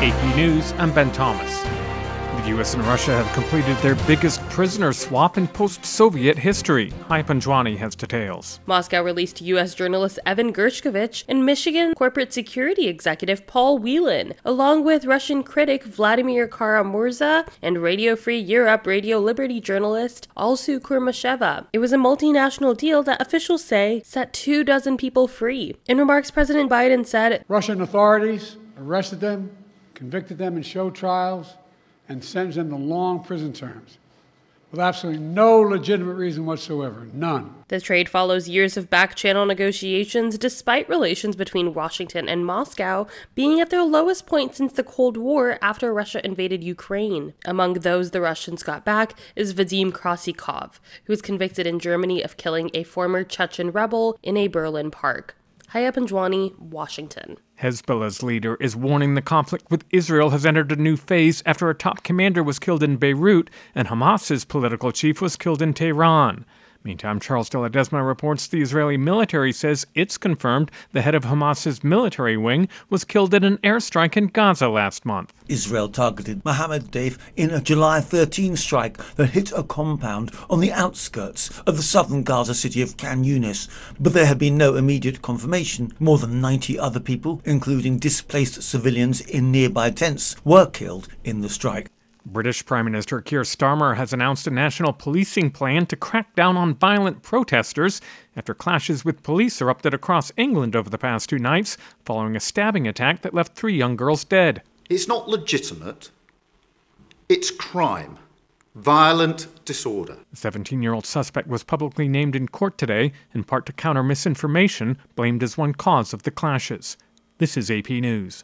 AP News, I'm Ben Thomas. The U.S. and Russia have completed their biggest prisoner swap in post-Soviet history. Hai Panjwani has details. Moscow released U.S. journalist Evan Gershkovich and Michigan corporate security executive Paul Whelan, along with Russian critic Vladimir Kara-Murza and Radio Free Europe Radio Liberty journalist Alsu Kurmasheva. It was a multinational deal that officials say set 24 people free. In remarks, President Biden said, Russian authorities arrested them, convicted them in show trials, and sentenced them to long prison terms with absolutely no legitimate reason whatsoever. None. The trade follows years of back-channel negotiations despite relations between Washington and Moscow being at their lowest point since the Cold War after Russia invaded Ukraine. Among those the Russians got back is Vadim Krasikov, who was convicted in Germany of killing a former Chechen rebel in a Berlin park. Hai Panjwani, Washington. Hezbollah's leader is warning the conflict with Israel has entered a new phase after a top commander was killed in Beirut and Hamas's political chief was killed in Tehran. Meantime, Charles de Ledesma reports the Israeli military says it's confirmed the head of Hamas's military wing was killed in an airstrike in Gaza last month. Israel targeted Mohammed Deif in a July 13 strike that hit a compound on the outskirts of the southern Gaza city of Khan Yunis, but there had been no immediate confirmation. More than 90 other people, including displaced civilians in nearby tents, were killed in the strike. British Prime Minister Keir Starmer has announced a national policing plan to crack down on violent protesters after clashes with police erupted across England over the past 2 nights following a stabbing attack that left 3 young girls dead. It's not legitimate. It's crime. Violent disorder. The 17-year-old suspect was publicly named in court today, in part to counter misinformation blamed as one cause of the clashes. This is AP News.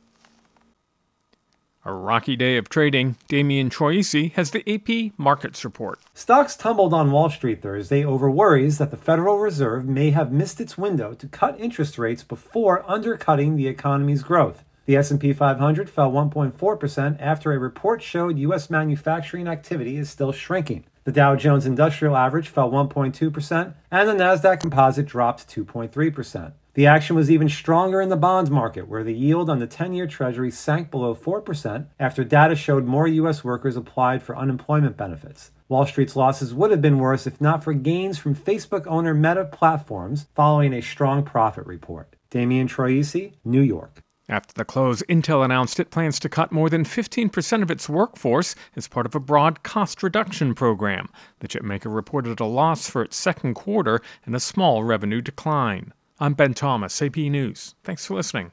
A rocky day of trading. Damian Troisi has the AP Markets Report. Stocks tumbled on Wall Street Thursday over worries that the Federal Reserve may have missed its window to cut interest rates before undercutting the economy's growth. The S&P 500 fell 1.4% after a report showed U.S. manufacturing activity is still shrinking. The Dow Jones Industrial Average fell 1.2%, and the Nasdaq Composite dropped 2.3%. The action was even stronger in the bonds market, where the yield on the 10-year Treasury sank below 4% after data showed more U.S. workers applied for unemployment benefits. Wall Street's losses would have been worse if not for gains from Facebook owner Meta Platforms following a strong profit report. Damian Troisi, New York. After the close, Intel announced it plans to cut more than 15% of its workforce as part of a broad cost reduction program. The chipmaker reported a loss for its second quarter and a small revenue decline. I'm Ben Thomas, AP News. Thanks for listening.